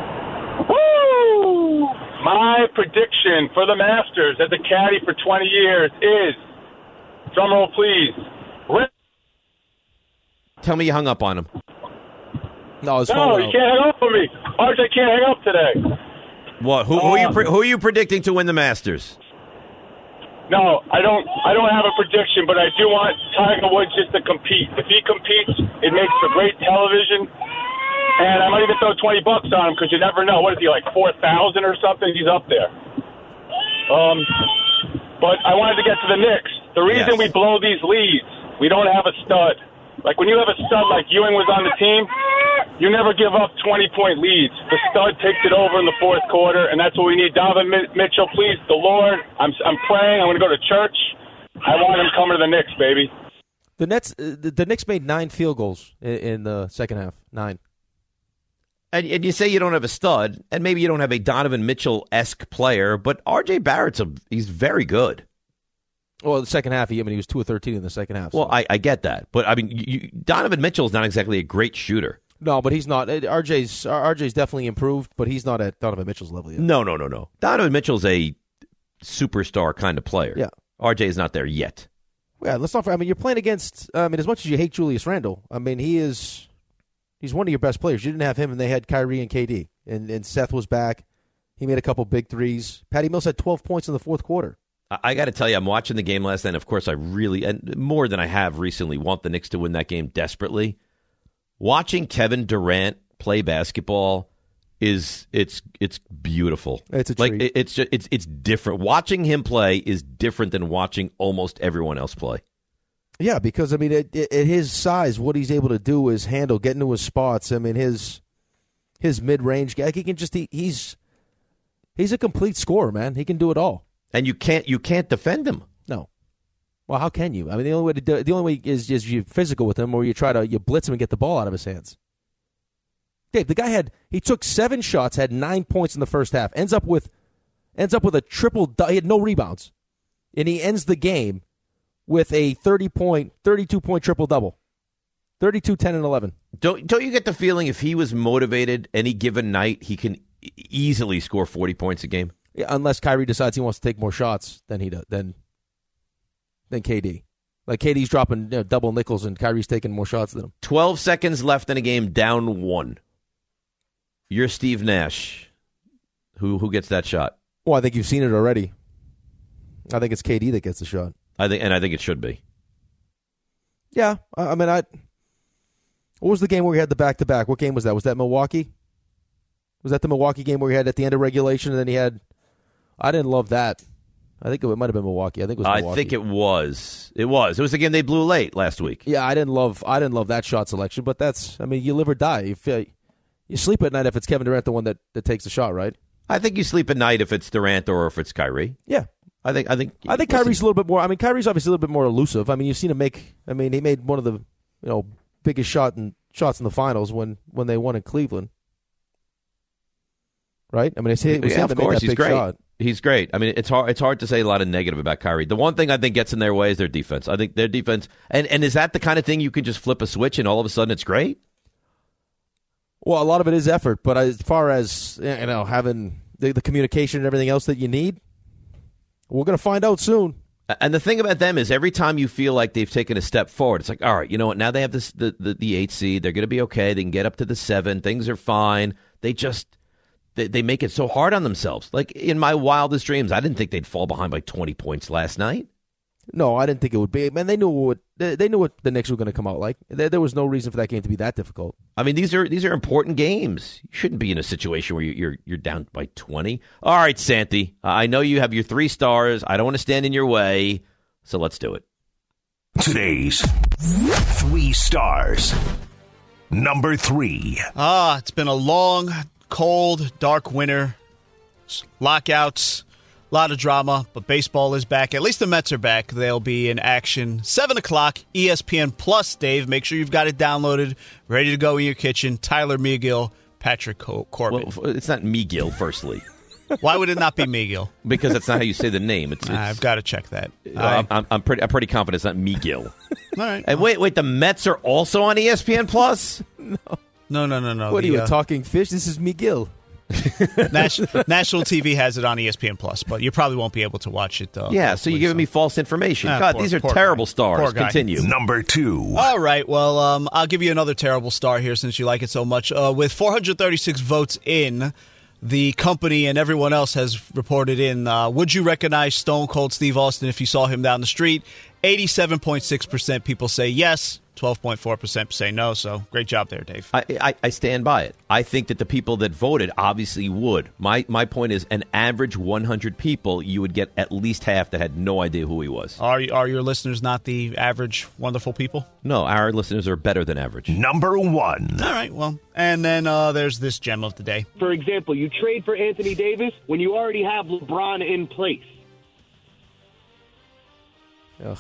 Woo! My prediction for the Masters as a caddy for twenty years is, drumroll please, Rick. Tell me you hung up on him. No, his no phone you out. can't hang up for me. R J can't hang up today. What? Who, who, are you pre- who are you predicting to win the Masters? No, I don't. I don't have a prediction, but I do want Tiger Woods just to compete. If he competes, it makes for great television, and I might even throw twenty bucks on him because you never know. What is he, like four thousand or something? He's up there. Um, but I wanted to get to the Knicks. The reason Yes. we blow these leads, we don't have a stud. Like when you have a stud like Ewing was on the team, you never give up twenty-point leads. The stud takes it over in the fourth quarter, and that's what we need. Donovan Mitchell, please, the Lord, I'm I'm praying. I'm going to go to church. I want him coming to the Knicks, baby. The Nets, uh, the, the Knicks made nine field goals in, in the second half. Nine. And, and you say you don't have a stud, and maybe you don't have a Donovan Mitchell-esque player, but R J Barrett's a, he's very good. Well, the second half, he, I mean, he was two of thirteen in the second half. So. Well, I, I get that, but I mean, you, Donovan Mitchell's not exactly a great shooter. No, but he's not. R J's R J's definitely improved, but he's not at Donovan Mitchell's level yet. No, no, no, no. Donovan Mitchell's a superstar kind of player. Yeah. R J is not there yet. Yeah, let's not. I mean, you're playing against. I mean, as much as you hate Julius Randle, I mean, he is. He's one of your best players. You didn't have him, and they had Kyrie and K D, and and Seth was back. He made a couple big threes. Patty Mills had twelve points in the fourth quarter. I, I got to tell you, I'm watching the game last night. And of course, I really, and more than I have recently, want the Knicks to win that game desperately. Watching Kevin Durant play basketball is it's it's beautiful. It's a like treat. it, it's just, it's it's different. Watching him play is different than watching almost everyone else play. Yeah, because I mean, at, at his size, what he's able to do is handle, get into his spots. I mean, his his mid range, he can just he, he's he's a complete scorer, man. He can do it all, and you can't you can't defend him. No. Well, how can you? I mean, the only way to do, the only way is is you physical with him, or you try to you blitz him and get the ball out of his hands. Dave, the guy had he took seven shots, had nine points in the first half, ends up with ends up with a triple. He had no rebounds, and he ends the game with a thirty point, thirty-two point triple double, thirty-two, ten, and eleven. Don't don't you get the feeling if he was motivated any given night, he can e- easily score forty points a game? Yeah, unless Kyrie decides he wants to take more shots than he does, than than K D. Like K D's dropping you know, double nickels and Kyrie's taking more shots than him. Twelve seconds left in a game, down one. You're Steve Nash. Who who gets that shot? Well, I think you've seen it already. I think it's K D that gets the shot. I think, and I think it should be. Yeah, I, I mean, I. What was the game where we had the back to back? What game was that? Was that Milwaukee? Was that the Milwaukee game where he had at the end of regulation and then he had? I didn't love that. I think it might have been Milwaukee. I think it was Milwaukee. I think it was. It was. It was the game they blew late last week. Yeah, I didn't love. I didn't love that shot selection, but that's. I mean, you live or die. You feel, you sleep at night if it's Kevin Durant, the one that, that takes the shot, right? I think you sleep at night if it's Durant or if it's Kyrie. Yeah, I think. I think. I think listen, Kyrie's a little bit more. I mean, Kyrie's obviously a little bit more elusive. I mean, you've seen him make. I mean, he made one of the you know biggest shot in, shots in the finals when, when they won in Cleveland. Right? I mean, it's it was yeah, him of that made course, that he's big great. shot. He's great. I mean, it's hard. It's hard to say a lot of negative about Kyrie. The one thing I think gets in their way is their defense. I think their defense, and, and is that the kind of thing you can just flip a switch and all of a sudden it's great? Well, a lot of it is effort, but as far as you know, having the, the communication and everything else that you need, we're going to find out soon. And the thing about them is every time you feel like they've taken a step forward, it's like, all right, you know what? Now they have this the the, the eight seed. They're going to be okay. They can get up to the seven. Things are fine. They just they, they make it so hard on themselves. Like in my wildest dreams, I didn't think they'd fall behind by twenty points last night. No, I didn't think it would be. Man, they knew what they, they knew what the Knicks were going to come out like. There, there was no reason for that game to be that difficult. I mean, these are these are important games. You shouldn't be in a situation where you, you're you're down by twenty. All right, Santi, I know you have your three stars. I don't want to stand in your way, so let's do it. Today's three stars. Number three. Ah, it's been a long, cold, dark winter. Lockouts. A lot of drama, but baseball is back. At least the Mets are back. They'll be in action seven o'clock, E S P N Plus, Dave. Make sure you've got it downloaded, ready to go in your kitchen. Tyler Megill, Patrick Cor- Corbin. Well, it's not Megill, firstly. Why would it not be Megill? Because that's not how you say the name. It's, it's I've got to check that. Uh, I'm, I'm pretty. I'm pretty confident it's not Megill. All right. And wait, wait. The Mets are also on E S P N Plus. No, no, no, no. no. What the, are you, uh, a talking fish? This is Megill. National, National T V has it on E S P N Plus, but you probably won't be able to watch it. Uh, yeah, so you're giving me false information. Ah, God, poor- these are poor terrible guy. stars. Poor guy. Continue. Number two. All right, well, um, I'll give you another terrible star here since you like it so much. Uh, with four hundred thirty-six votes in, the company and everyone else has reported in, uh, would you recognize Stone Cold Steve Austin if you saw him down the street? eighty-seven point six percent people say yes. twelve point four percent say no, so great job there, Dave. I, I, I stand by it. I think that the people that voted obviously would. My my point is, an average one hundred people, you would get at least half that had no idea who he was. Are are your listeners not the average wonderful people? No, our listeners are better than average. Number one. All right, well, and then uh, there's this gem of the day. For example, you trade for Anthony Davis when you already have LeBron in place. Ugh.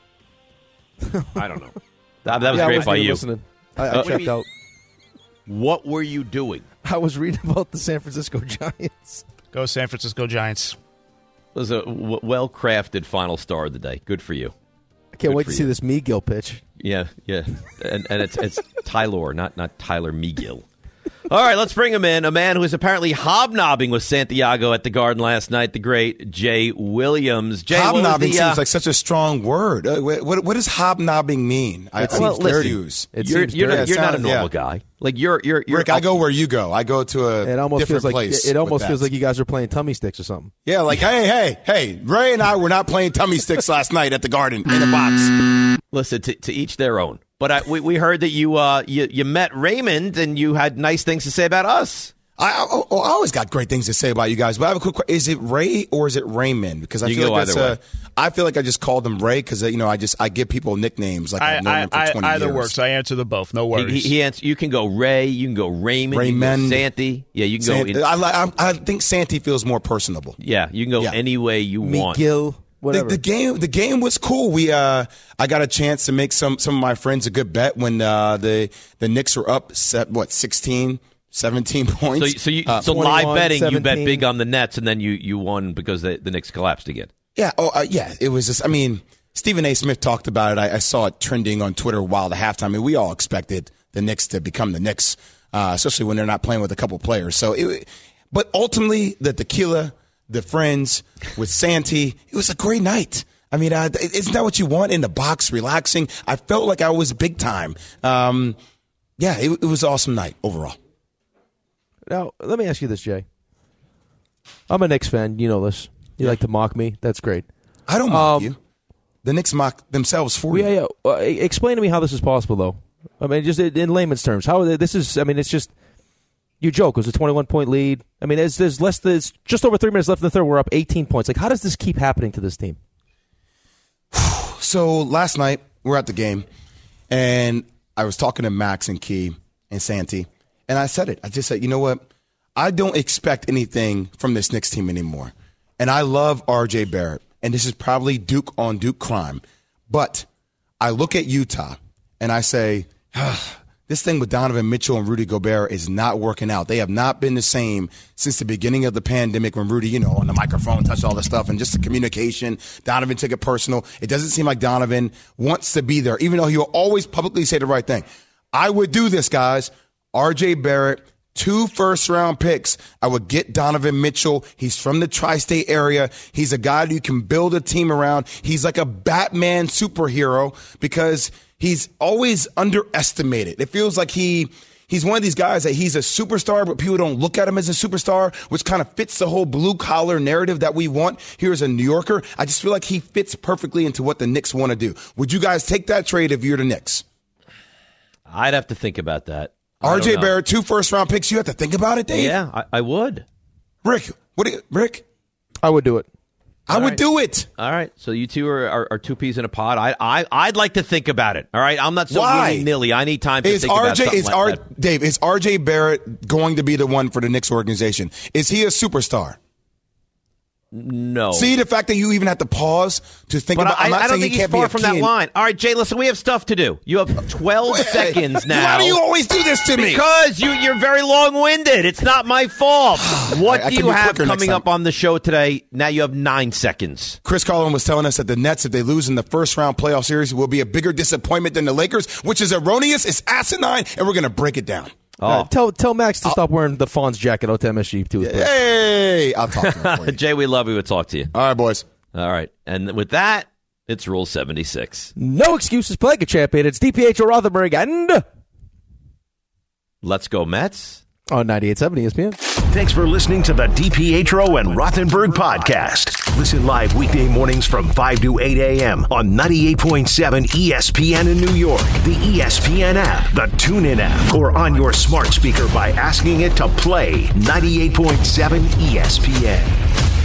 I don't know. That, that was yeah, great I by you. Listening. I, I Uh, checked out. What were you doing? I was reading about the San Francisco Giants. Go San Francisco Giants. It was a w- well-crafted final star of the day. Good for you. I can't Good wait for to see you. this Megill pitch. Yeah, yeah. And, and it's it's Tyler, not not Tyler Megill. All right, let's bring him in. A man who was apparently hobnobbing with Santiago at the Garden last night, the great Jay Williams. Jay, what was hobnobbing the, uh, seems like such a strong word. Uh, what, what, what does hobnobbing mean? I, It I seems dirty. confused. It you're you're, not, you're not a normal yeah. guy. Like you're you're you're. Rick, I go where you go. I go to a It almost different feels like place. it almost with feels that. like you guys are playing tummy sticks or something. Yeah, like hey, hey, hey. Ray and I were not playing tummy sticks last night at the Garden in a box. Listen, to, to each their own. But I, we we heard that you uh you, you met Raymond and you had nice things to say about us. I, I, I always got great things to say about you guys, but I have a quick question. Is it Ray or is it Raymond? Because I You feel go like that's either a, I feel like I just called him Ray because you know I just I give people nicknames like I, I've known I, them for I, twenty either years. works. I answer them both. No worries. He, he, he answer, you can go Ray, you can go Raymond, Raymond. you can go Santy. Yeah, you can Sant- go. In, I, like- I, I think Santy feels more personable. yeah, you can go Yeah. any way you want. Megill, The, whatever. the game, the game was cool. We, uh, I got a chance to make some some of my friends a good bet when uh, the the Knicks were up, set, what sixteen, seventeen points. So, so, you, Uh, so live twenty-one, betting, you bet seventeen. big on the Nets, and then you, you won because the, the Knicks collapsed again. Yeah. Oh, uh, yeah. It was just. I mean, Stephen A. Smith talked about it. I, I saw it trending on Twitter while the halftime. I mean, we all expected the Knicks to become the Knicks, uh, especially when they're not playing with a couple players. So, it, but ultimately, the tequila, the friends with Santy, it was a great night. I mean, uh, isn't that what you want in the box, relaxing? I felt like I was big time. Um, yeah, it, it was an awesome night overall. Now, let me ask you this, Jay. I'm a Knicks fan. You know this. You like to mock me. That's great. I don't mock Um, you. The Knicks mock themselves for Yeah, you. yeah. Uh, explain to me how this is possible, though. I mean, just in layman's terms, how this is. I mean, it's just you joke. It was a twenty-one point lead. I mean, there's, there's less. There's just over three minutes left in the third. We're up eighteen points. Like, how does this keep happening to this team? So last night we were at the game, and I was talking to Max and Key and Santy, and I said it. I just said, you know what? I don't expect anything from this Knicks team anymore. And I love R J Barrett, and this is probably Duke on Duke crime. But I look at Utah, and I say, ah, this thing with Donovan Mitchell and Rudy Gobert is not working out. They have not been the same since the beginning of the pandemic when Rudy, you know, on the microphone touched all the stuff and just the communication. Donovan took it personal. It doesn't seem like Donovan wants to be there, even though he will always publicly say the right thing. I would do this, guys. R J Barrett, two first-round picks. I would get Donovan Mitchell. He's from the tri-state area. He's a guy that you can build a team around. He's like a Batman superhero because he's always underestimated. It feels like he he's one of these guys that he's a superstar, but people don't look at him as a superstar, which kind of fits the whole blue-collar narrative that we want here as a New Yorker. I just feel like he fits perfectly into what the Knicks want to do. Would you guys take that trade if you're the Knicks? I'd have to think about that. I R J don't know. Barrett, two first-round picks. You have to think about it, Dave. Yeah, I, I would. Rick, what? Do you, Rick, I would do it. I All would right. do it. All right, so you two are, are, are two peas in a pod. I, I, I'd like to think about it. All right, I'm not so Why? willy-nilly. I need time to Is think R about J something is like R that. Dave is R J Barrett going to be the one for the Knicks organization? Is he a superstar? No. See, the fact that you even have to pause to think but about. I, I'm not I don't saying think he he's can't be far a from kid. that line. All right, Jay, listen, we have stuff to do. You have twelve seconds now. Why do you always do this to me? Because you, you're very long-winded. It's not my fault. What I- I do can you be have quicker next coming time. up on the show today? Now you have nine seconds. Chris Carlin was telling us that the Nets, if they lose in the first round playoff series, will be a bigger disappointment than the Lakers, which is erroneous. It's asinine, and we're going to break it down. Oh. Uh, tell tell Max to stop wearing the Fonz jacket out to M S G too. Hey, I'll talk to him for you. Jay, we love you. We'll talk to you. All right, boys. All right. And with that, it's Rule seventy-six. No excuses, play a champion. It's D P H O Rothenberg and Let's Go Mets on ninety-eight point seven E S P N. Thanks for listening to the DiPietro and Rothenberg podcast. Listen live weekday mornings from five to eight a.m. on ninety-eight point seven E S P N in New York, the E S P N app, the TuneIn app, or on your smart speaker by asking it to play ninety-eight point seven E S P N.